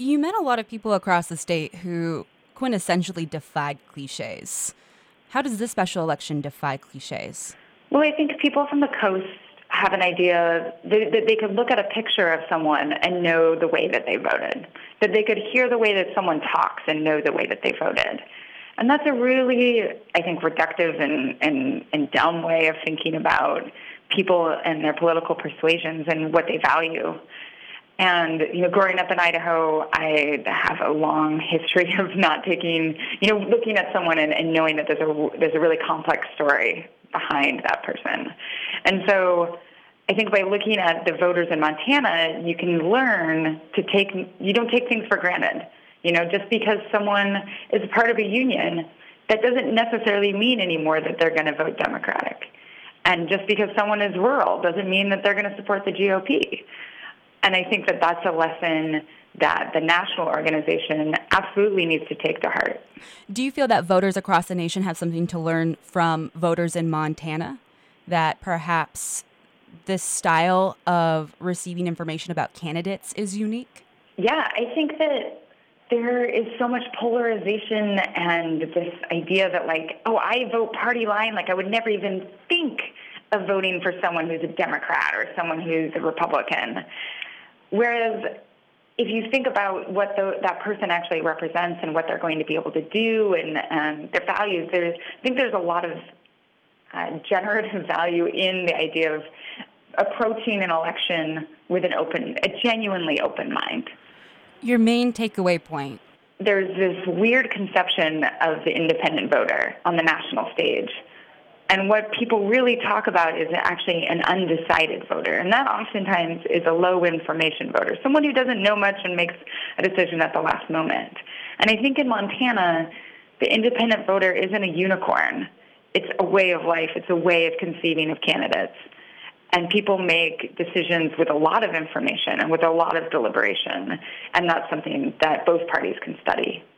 You met a lot of people across the state who quintessentially defied cliches. How does this special election defy cliches? Well, I think people from the coast have an idea that they could look at a picture of someone and know the way that they voted, that they could hear the way that someone talks and know the way that they voted. And that's a really, I think, reductive and dumb way of thinking about people and their political persuasions and what they value. And, growing up in Idaho, I have a long history of not taking, looking at someone and knowing that there's a really complex story behind that person. And so I think by looking at the voters in Montana, you can learn you don't take things for granted. Just because someone is a part of a union, that doesn't necessarily mean anymore that they're going to vote Democratic. And just because someone is rural doesn't mean that they're going to support the GOP. And I think that that's a lesson that the national organization absolutely needs to take to heart. Do you feel that voters across the nation have something to learn from voters in Montana? That perhaps this style of receiving information about candidates is unique? Yeah, I think that there is so much polarization and this idea that I vote party line, I would never even think of voting for someone who's a Democrat or someone who's a Republican. Whereas if you think about what that person actually represents and what they're going to be able to do and their values, I think there's a lot of generative value in the idea of approaching an election with a genuinely open mind. Your main takeaway point. There's this weird conception of the independent voter on the national stage. And what people really talk about is actually an undecided voter. And that oftentimes is a low information voter, someone who doesn't know much and makes a decision at the last moment. And I think in Montana, the independent voter isn't a unicorn. It's a way of life. It's a way of conceiving of candidates. And people make decisions with a lot of information and with a lot of deliberation. And that's something that both parties can study.